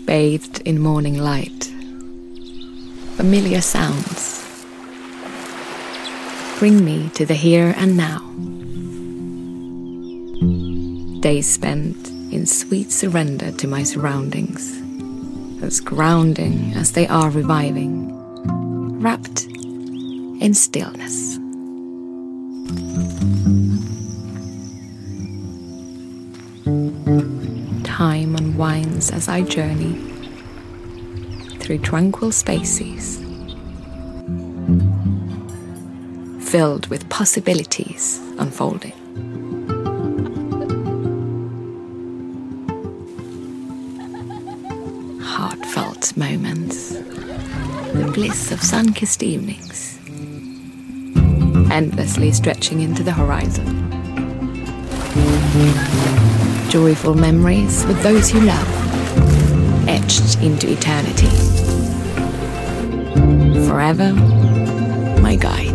bathed in morning light. Familiar sounds bring me to the here and now. Days spent in sweet surrender to my surroundings, as grounding as they are reviving, wrapped in stillness. Time unwinds as I journey through tranquil spaces, filled with possibilities unfolding. Heartfelt moments, the bliss of sun-kissed evenings, endlessly stretching into the horizon. Joyful memories with those you love, etched into eternity. Forever, my guide.